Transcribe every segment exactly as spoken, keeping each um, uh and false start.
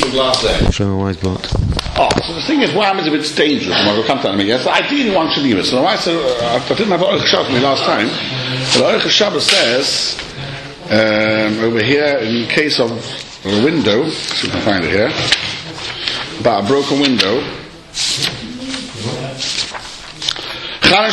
the glass there? Show me why it's blocked. Oh, so the thing is, what happens if it's dangerous? We'll come to that in a minute. Yes, ideally one should leave it. So I, said, uh, I didn't have the Orach Shabbos with me last time. But the Orach Shabbos says, um, over here, in case of a window, see if I can find it here, about a broken window, you can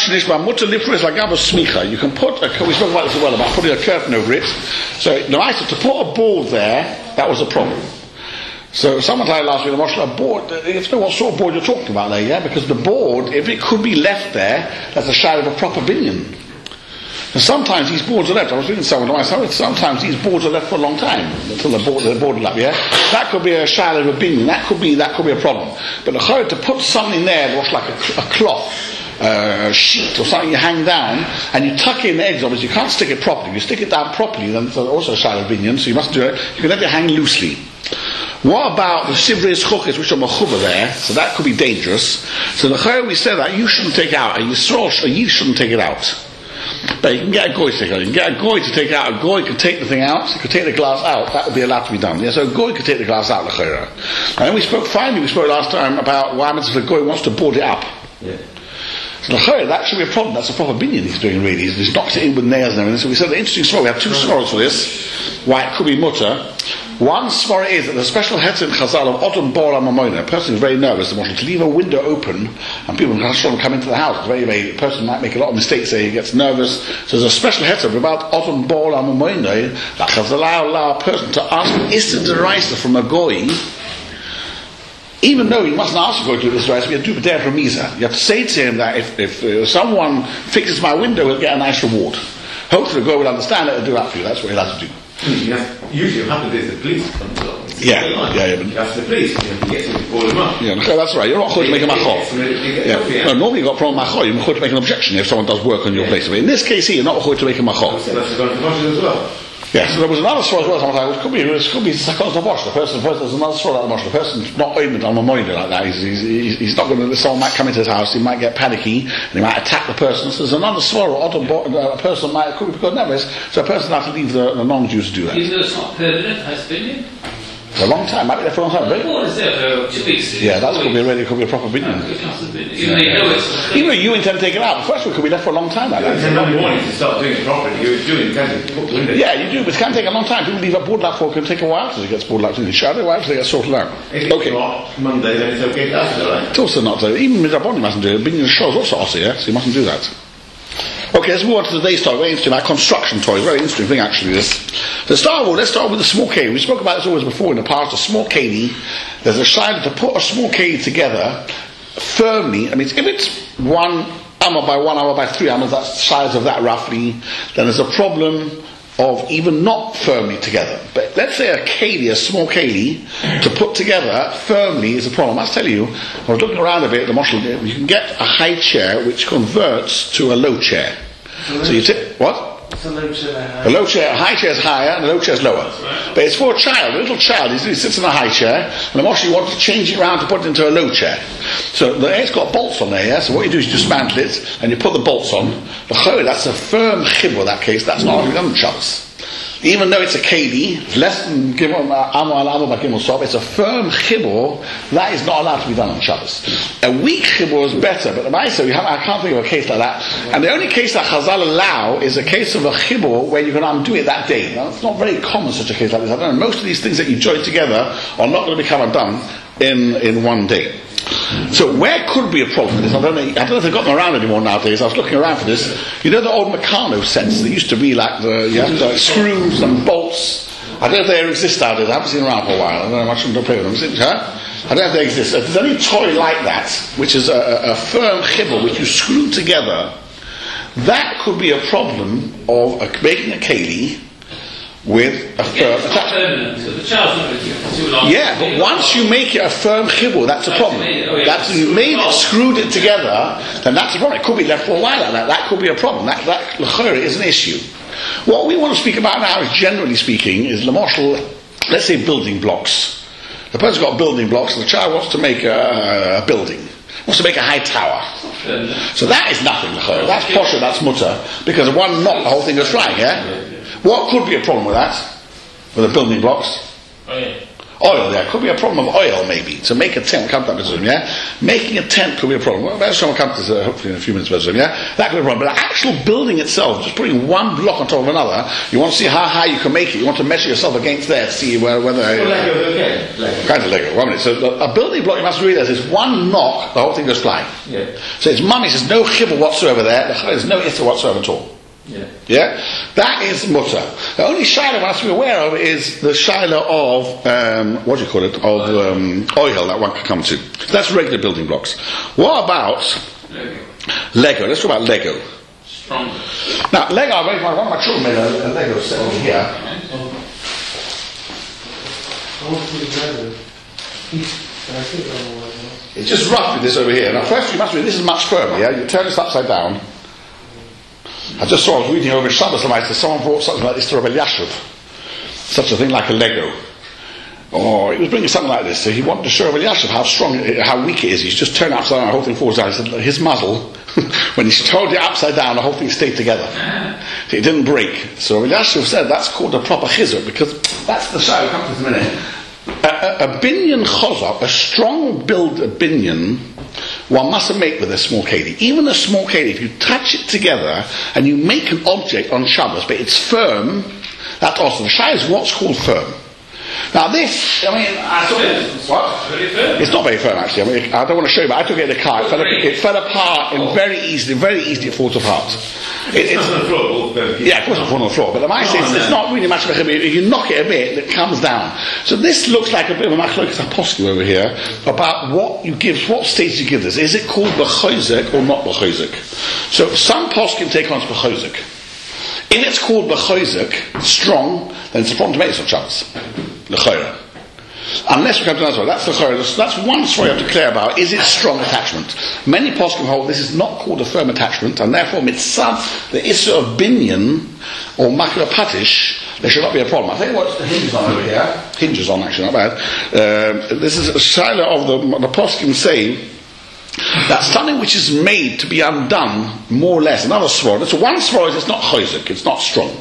put a, we spoke about this as well, about putting a curtain over it. So the nice to put a board there, that was a problem. So someone told last week, a board, you have to know what sort of board you're talking about there, yeah? Because the board, if it could be left there, that's a shadow of a proper binyan. And sometimes these boards are left, I was reading someone to myself, sometimes these boards are left for a long time, until the board, the board is up, yeah? That could be a shadow of a binyan, that could be, that could be a problem. But the chayr, to put something there, that looks like a, a cloth, Uh, sheet or something you hang down and you tuck in the eggs, obviously you can't stick it properly. If you stick it down properly, then it's also a shadow binyan, so you must do it. You can let it hang loosely. What about the sivrei chukis which are mechuba there? So that could be dangerous. So the chayr, we said that you shouldn't take it out, and you you shouldn't take it out. But you can get a goy to take it out. You can get a goy to take it out. A goy can take the thing out. You can take the glass out. That would be allowed to be done. Yeah, so a goy could take the glass out. And then we spoke. Finally, we spoke last time about what happens if a goy wants to board it up. Yeah. So that should be a problem. That's a proper binyan he's doing really. He's, he's knocked it in with nails and everything. So we said the interesting story. We have two stories for this. Why it could be mutter. One story is that the special heter in Chazal of Odom Bor HaMamoina, a person is very nervous, to leave a window open and people can come into the house. Very, very, a person might make a lot of mistakes there, he gets nervous. So there's a special heter about Odom Bor HaMamoina that Chazal allow a person to ask Issa Deraisa from a goy, even though you mustn't ask to go to this rice, we have to do there from Misa. You have to say to him that if, if uh, someone fixes my window, he'll get a nice reward. Hopefully the guy will understand it and do that for you. That's what he'll have to do. Yeah. Usually what happens is the police come along. Yeah, yeah, yeah. You ask the police, you get to call them up. Yeah, that's right. You're not going to make a machor. Yeah. No, normally you've got a problem with machor. You're going to make an objection if someone does work on your place. But in this case here, you're not going to make a machor. So that's going to Moshe as well. Yes, there was another story as well. Sometimes it could be, it could be sakos nabosh. The person, the person, there's another story like the Moshe. The person's not open on a moider like that. He's, he's, he's not going to. Someone might come into his house. He might get panicky and he might attack the person. So there's another story. A person might. It could be because never is. So a person has to leave the, the non-Jews to do that. Even though it's not permanent, has been. For a long time, might be there for a long time, right? Well, it's there for two weeks. Yeah, that could be a really, could be a proper binyan. Even though Even though you intend to take it out, the first one could be left for a long time like that. It's a long morning to start doing it properly. You're doing it, can't you? Yeah, you do, but it can take a long time. People leave a board lap for it can take a while till it gets board lap in the shadow, while till it gets sorted out. If it's okay. not Monday, then it's okay after, right? It's also not, uh, even Midraboni mustn't do it. Binyan Shor is also osir, yeah? So you mustn't do that. Okay, let's move on to today's toy. Very interesting, our construction toy. Very interesting thing, actually, this. To start with, let's start with the small keli. We spoke about this always before in the past. A small keli. There's a shayla to put a small keli together firmly. I mean, if it's one amma by one amma by three ammas, that's the size of that roughly, then there's a problem of even not firmly together. But let's say a keli, a small keli, to put together firmly is a problem. I must tell you, I was looking around a bit, the Moshel, you can get a high chair which converts to a low chair. So you take, what? It's a low chair. A low chair, a high chair is higher and a low chair is lower. But it's for a child, a little child, he sits in a high chair, and the Moshel wants to change it around to put it into a low chair. So the, it's got bolts on there, yeah? So what you do is you dismantle it, and you put the bolts on. The chayr, that's a firm chibur in that case, that's not done in Shabbos. Even though it's a keli, less than gimel amo al amo b'gimel sof, it's a firm chibur that is not allowed to be done on Shabbos. A weak chibur is better, but the Ma'aseh, I can't think of a case like that. And the only case that Chazal allow is a case of a chibur where you can undo it that day. Now, it's not very common such a case like this. I don't know. Most of these things that you join together are not going to become undone in in one day. So where could be a problem with this? I don't know, I don't know if they've got them around anymore nowadays. I was looking around for this. You know the old Meccano sets that used to be like the, you have to like screws and bolts. I don't know if they exist nowadays. I haven't seen them around for a while. I don't know much to play with them. Is it, huh? I don't know if they exist. If there's any toy like that, which is a, a, a firm chibur which you screw together, that could be a problem of a, making a keli with a firm attachment. So the child's not going to get too long. Yeah, but once you make it a firm chibur, that's a problem. That's you made it, screwed it together, then that's a problem. It could be left for a while like that. That could be a problem. That that l'chorah is an issue. What we want to speak about now, is generally speaking, is l'moshel, let's say building blocks. The person's got building blocks, and the child wants to make a, a building. Wants to make a high tower. So that is nothing l'chorah. That's posher, that's mutter, because one knock, the whole thing goes flying. Yeah. What could be a problem with that? With the building blocks? Oh, yeah. Oil, there could be a problem of oil, maybe. To make a tent, we'll come to that Bezum, yeah? Making a tent could be a problem. Well, that's we'll come to this, uh, hopefully in a few minutes, Bezum, yeah? That could be a problem. But the actual building itself, just putting one block on top of another, you want to see how high you can make it. You want to measure yourself against there to see where, whether... Well, Lego, okay. Lego. Kind of Lego, one minute. So a building block, you must realize, is one knock, the whole thing goes flying. Yeah. So it's mummy, there's no chibur whatsoever there, there's no issa whatsoever at all. Yeah. Yeah? That is mutter. The only shiloh one has to be aware of is the shiloh of, um, what do you call it, of um, oil that one can come to. That's regular building blocks. What about Lego. Lego? Let's talk about Lego. Stronger. Now, Lego, I made my, one of my children made a, a Lego set over here. It's just roughly this over here. Now, first you must be, this is much firmer, yeah? You turn this upside down. I just saw, I was reading over Shabbos, and I said, someone brought something like this to Rabbi Yashuv. Such a thing like a Lego. Or he was bringing something like this. So he wanted to show Rabbi Yashuv how strong, how weak it is. He's just turned it upside down, the whole thing falls down. He said, his muzzle, when he held it upside down, the whole thing stayed together. So it didn't break. So Rabbi Yashuv said that's called a proper chizur, because that's the show. Come to this in a minute. A, a, a binyan chozak, a strong build a binyan, one mustn't make with a small keli. Even a small keli, if you touch it together and you make an object on Shabbos, but it's firm, that's awesome. The shai is what's called firm. Now this, I mean, I took it, what? Very firm. It's not very firm actually. I mean, I don't want to show you, but I took it in the car. It fell, it fell apart and very easily, very easily it falls apart. It, it's on the floor, all firm. Yeah, of course it's on the floor, but the mice is, it's not really much of a chibur. If you knock it a bit, it comes down. So this looks like a bit of a machlokes apostle over here about what you give, what stage you give this. Is it called b'chozek or not b'chozek? So some poskim take on to b'chozek. If it's called b'chozek, strong, then it's a problem to make some chance. L'chayra. Unless we come to another one, that's the chayra. That's one story you have to clear about. Is it strong attachment? Many poskim hold this is not called a firm attachment, and therefore mitzvah the issue of binyan or makra patish, there should not be a problem. I'll tell you what the hinges on over here. Hinges on actually, not bad. Uh, this is a shiloh of the the poskim say that something which is made to be undone, more or less, another sword. So one sword is not chayzik, it's not strong.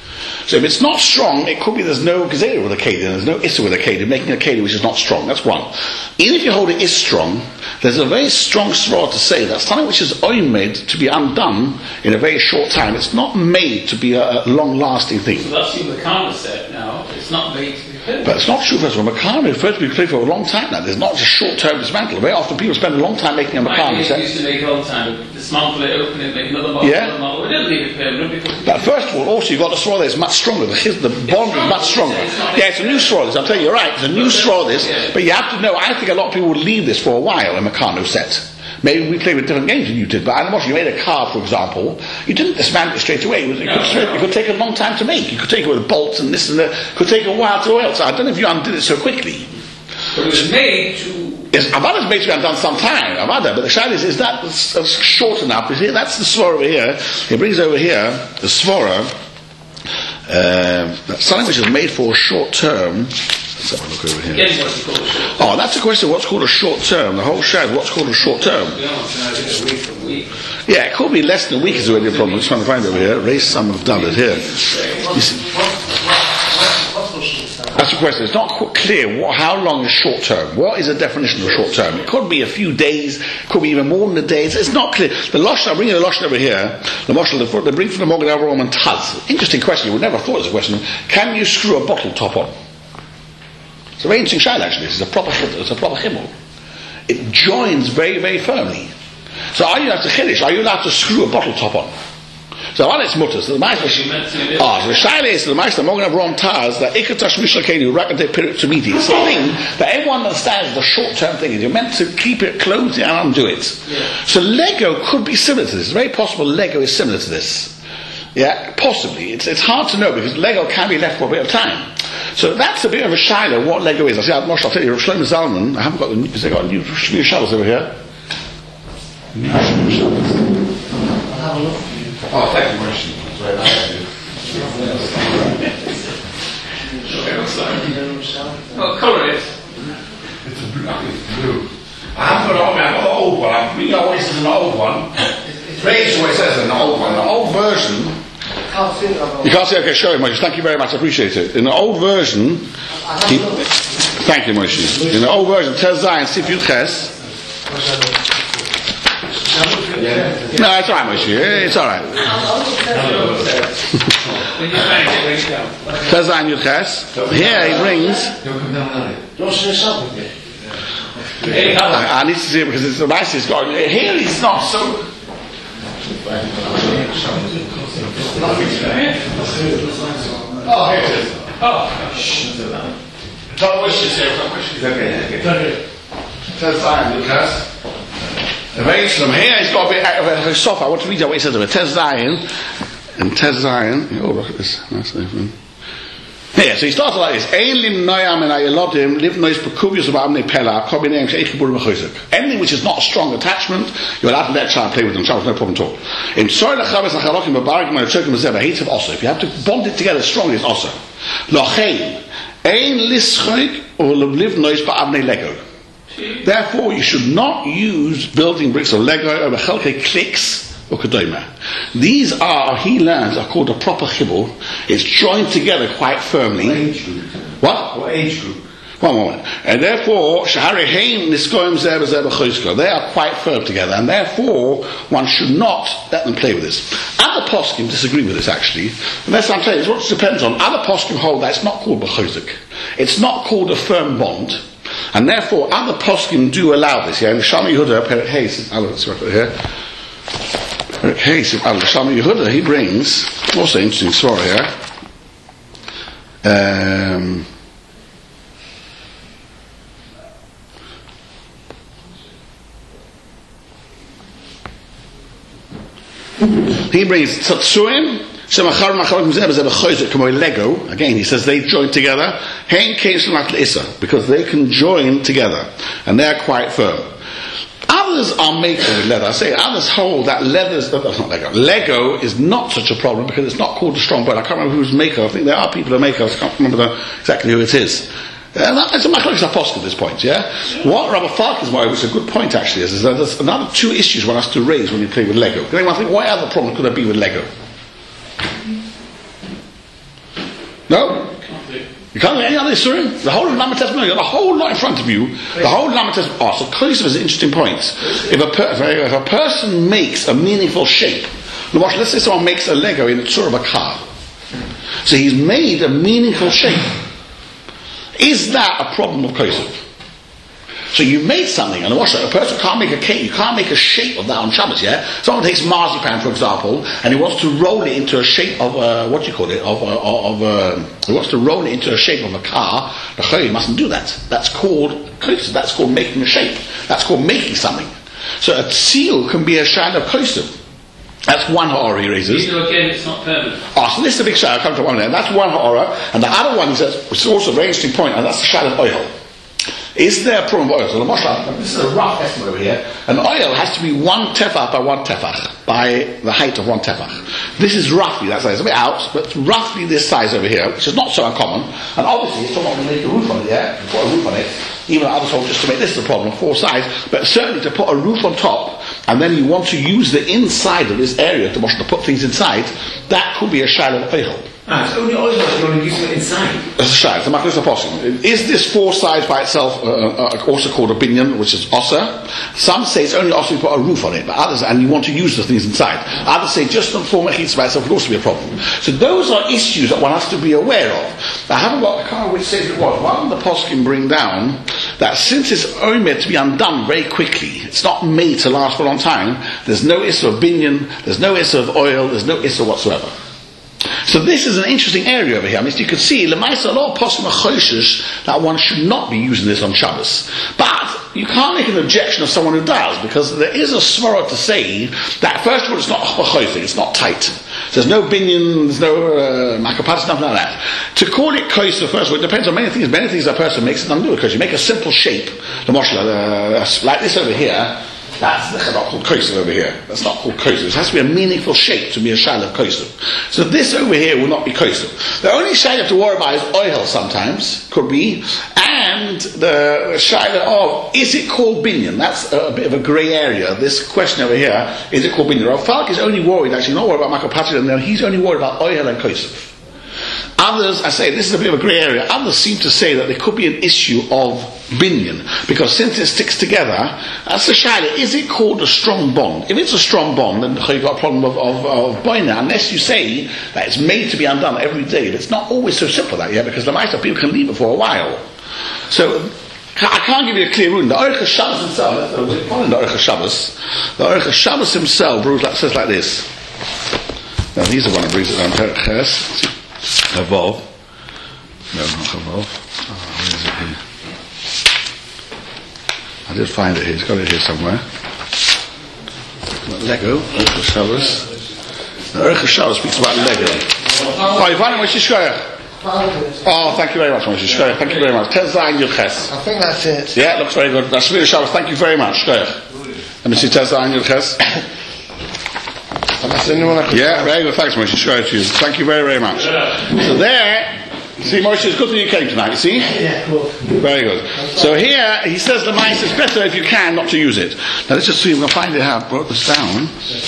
So if it's not strong, it could be there's no gezerah with a keli, there's no issa with a keli, making a keli which is not strong. That's one. Even if you hold it is strong, there's a very strong svara to say that something which is made to be undone in a very short time. It's not made to be a, a long-lasting thing. So that's your Makana set now. It's not made to be played. But it's not true, first of all. Makana is first to be played for a long time now. There's not just short-term dismantle. Very often people spend a long time making a Makana set. set. used to make it all the time. Dismantle it, open it, make another model, Yeah. another model. We didn't leave it permanent because... But first of all, also you've got the swara that is much stronger. The, the bond is much stronger. Yeah, it's a new swara. I'm telling you, you're right. It's a new swara this. But you have to know, I think a lot of people would leave this for a while, a Makana set. Maybe we played with different games than you did, but I know you made a car, for example, you didn't dismantle it straight away. It, was, it, no, could, no. it could take a long time to make. You could take it with bolts and this and that. It could take a while to oil. So I don't know if you undid it so quickly. But it was made to... Yes, Avada's made to be undone some time, Avada, but the shayla is, is that s- s- short enough? Is here, that's the svara over here. He brings over here the svara, um, that's something which is made for a short term. Let's have a look over here. Again, what's it called a short Oh, that's a question. What's called a short term? The whole shad. What's called a short term? We don't know, a week from week. Yeah, it could be less than a week is already a problem. I'm just trying to find it over here. Raise some of done it here. You see, that's the question. It's not quite clear what, how long is short term. What is the definition of short term? It could be a few days, could be even more than a day. It's, it's not clear. The Lashon, I'm bringing the Lashon over here. The Moshe, they bring from the Morgan Avraham and Taz. Interesting question. You would never have thought it was a question. Can you screw a bottle top on? It's a very interesting shayla actually. It's a proper, it's a proper chimel. It joins very, very firmly. So are you allowed to chiddush? Are you allowed to screw a bottle top on? So on its mutters, the Meister. Ah, so the shayla is the Meister Morgan Avraham Taz that ikatash mishlakenu rakate pirit to meet. It's a thing that everyone understands. The short-term thing is you're meant to keep it closed and undo it. Yeah. So Lego could be similar to this. It's very possible Lego is similar to this. Yeah, possibly. It's it's hard to know because Lego can be left for a bit of time. So that's a bit of a shiloh what Lego is. I see, Moshe, I'll tell you, Shlomo Zalman, I haven't got the new, because they've got new, new shovels over here. New shovels. Oh, thank you, Moshe. It's very nice of you. What colour is it? It's a blue. I think it's blue. I haven't got it on me, I've got the old one. I'm reading out what it says in the old one. Raise what it says in the old one. The old version. Can't see it. You can't see, okay, show it, Moshe. Thank you very much, I appreciate it. In the old version, he, Thank you, Moshe. In the old version, Tez Zayin, Sif Yud Ches. No, it's all right, Moshe. It's all right. Tez Zayin Yud Ches. Here he brings. I, I need to see it because it's the rice is got. Here he's not so. Oh, here it is. Oh, don't wish you say. Don't wish you. Okay, okay. Tez Zayin Yud Ches. Eventually, here he's got a bit of a soft. I want to read out what he says of it. Tez Zayin and Tez Zayin. Oh, look at this. Nice thing. Yeah, so he starts like this. Anything which is not a strong attachment, you're allowed to let a child play with them. Child, no problem at all. In if you have to bond it together strongly, it's also. Therefore, you should not use building bricks or Lego over chelkei clicks or kadoma. These are, he learns, are called a proper chibur. It's joined together quite firmly. What age group? What? What age group? One moment. And therefore, shahareheim niskoim zeba zeba choisko. They are quite firm together, and therefore one should not let them play with this. Other poskim disagree with this actually. And that's what I'm saying. It's what it depends on. Other poskim hold that it's not called b'chozik. It's not called a firm bond. And therefore, other poskim do allow this. Yeah, and Shama Yehuda, Perek Hey, let's right here. Perek Hey, Shama Yehuda, he brings also interesting story here. Um, he brings Tzatsuim. Lego. Again, he says they join together because they can join together and they are quite firm. Others are made with leather. I say others hold that leather is not Lego. Lego is not such a problem because it's not called a strong bone. I can't remember who's maker. I think there are people who make it. I can't remember the, exactly who it is. And that, it's a machlokes apostle at this point, yeah? What Rabbi Falk is more, which is a good point actually, is, is that there's another two issues one has to raise when you play with Lego. Because anyone think, what other problem could there be with Lego? No? You can't do any other issue. The whole of Lama Testament, you've got the whole lot in front of you. The whole Lama Testament. Oh, so Klosov is an interesting point. If a, per, if a person makes a meaningful shape, let's say someone makes a Lego in the tour of a car. So he's made a meaningful shape. Is that a problem of Klosov? So you made something, and watch that. A person can't make a cake, you can't make a shape of that on Shabbos, yeah? Someone takes marzipan, for example, and he wants to roll it into a shape of, uh, what do you call it, of, uh, of, uh, he wants to roll it into a shape of a car, the Chayy mustn't do that. That's called, that's called making a shape. That's called making something. So a seal can be a shad of Klosov. That's one ha'orah he raises. Even again, it's not permanent. Oh, so this is a big shad, I'll come to one there. That's one ha'orah, and the other one is, which is also a very interesting point, and that's the shad of oil. Is there a problem with oil? So the Moshe, this is a rough estimate over here. An oil has to be one tefach by one tefach, by the height of one tefach. This is roughly that size. It's a bit out, but roughly this size over here, which is not so uncommon. And obviously, if someone can make a roof on it, yeah, put a roof on it, even others hold just to make this is a problem, four sides, but certainly to put a roof on top, and then you want to use the inside of this area to, to put things inside, that could be a shayla of oil. Ah, it's only oil that you want to use it inside. That's a shayla. It's a machlokes apostle. Is this four sides by itself uh, uh, also called a binyan, which is osa? Some say it's only osa you put a roof on it, but others, and you want to use the things inside. Others say just the form of chitz by itself would also be a problem. So those are issues that one has to be aware of. I haven't got, I can't remember which says it was. One of the poskim bring down that since it's only meant to be undone very quickly, it's not made to last for a long time, there's no issue of binyan, there's no issue of oil, there's no issue whatsoever. So this is an interesting area over here. I mean, you can see, Lemaisa, a lot of poskim are choshesh that one should not be using this on Shabbos. But you can't make an objection of someone who does, because there is a svara to say that, first of all, it's not choizik, it's not tight. There's no binyan, there's no uh, makapatis, nothing like that. To call it koiser, first of all, it depends on many things. Many things a person makes it undo it, because you make a simple shape, the moshla, uh, like this over here. That's not called kosev over here. That's not called kosev. It has to be a meaningful shape to be a shayla of kosev. So this over here will not be kosev. The only shayla you have to worry about is oil sometimes, could be, and the shayla of, is it called binyan? That's a, a bit of a grey area. This question over here, is it called binyan? Rav Falk is only worried, actually not worried about Michael Patrick, and he's only worried about oil and kosev. Others, I say, this is a bit of a grey area. Others seem to say that there could be an issue of binyan, because since it sticks together, that's the shaila. Is it called a strong bond? If it's a strong bond, then you've got a problem of of, of boina, unless you say that it's made to be undone every day. It's not always so simple that, yeah, because the mice people can leave it for a while. So I can't give you a clear ruling. The Orach Shabbos himself, we're calling the Orach Shabbos. The Orach Shabbos himself rules like, says like this. Now he's the one who brings it down. Ches, evolve. No, not evolve. Oh, where is it here? I did find it here. He's got it here somewhere. Lego. Orach Shabbos. The Orach Shabbos speaks about Lego. Oh, you find it, Moshe Shkoyach? Oh, thank you very much, Moshe Shkoyach. Thank you very much. Tez Zayin Yud Ches. I think that's it. Yeah, it looks very good. That's Shmir Shabbos. Thank you very much. Shkoyach. Let me see Tez Zayin Yud Ches. That's the only one I could Yeah, very good. Thanks, Moshe Shkoyach. To you. Thank you very, very much. So there, see, Moshe, it's good that you came tonight. You see? Yeah, cool. Very good. So here, he says the mice is better if you can not to use it. Now let's just see if we can find it how I brought this down.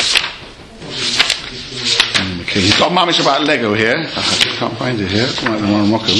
Okay, he's got mamish about Lego here. I just can't find it here. It's right in one Rockham.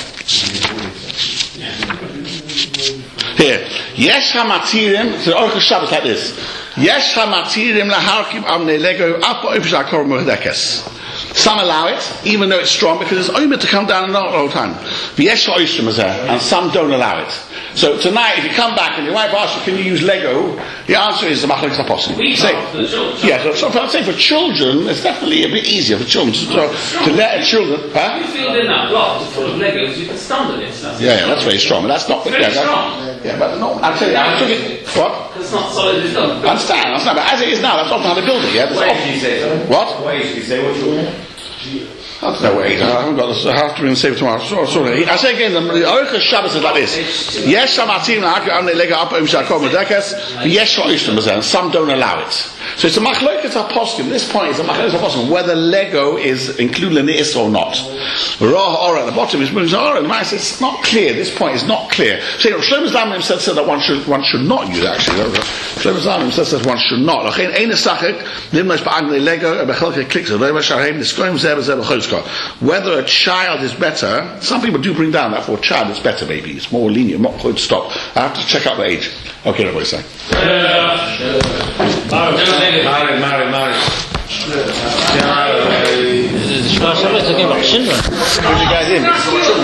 Here. Yesh hamatirim, so Orach Shabbos like this. Yesh hamatirim laharkim amne Lego apo ifshar kor muhdekes. Some allow it, even though it's strong, because it's only to come down the whole time. V'yesh ha'oishrim is there, and some don't allow it. So tonight, if you come back and your wife asks you, can you use Lego? The answer is the machlokes are possible. We Say, can't for the children. yeah, so, so I'd say for children, it's definitely a bit easier for children to, to let a children. Huh? If you feel in that block full of Legos, you can stand on it. That's Yeah, yeah, that's very strong. But that's not. Very yeah, that's- strong. Yeah, but no, I'll tell you, I took it. What? It's not solid enough. I understand, I understand. But as it is now, that's not how they build it. Yeah. That's Why not- did you say so? What? Why did you say what you want? I don't know where it is. I haven't got this. I have to be in save tomorrow. Sorry, sorry. I say again, the Orach Shabbos is like this. Yes, some atim la'akim am le'lega up im shakol medekes. Yes, ha'ishtem is there, and some don't allow it. So it's a machlokes aposkim. This point is a machlokes aposkim whether Lego is included in this or not. Rah Ora at the bottom is brings Ora. The man says it's not clear. This point is not clear. So Shlomo Zalman himself said that one should one should not use actually. Shlomo Zalman himself says one should not. Lachein ein esachik nimnosh ba'agne Lego bechelke kliks aloyva sharheim niskoim zeh v'zeh b'chotzka. Whether a child is better, some people do bring down that for a child it's better maybe. It's more lenient, not quite stop. I have to check out the age. Okay, what do you say? Marry, marry, marry. The Shlomo talking about children. Where'd you guys in?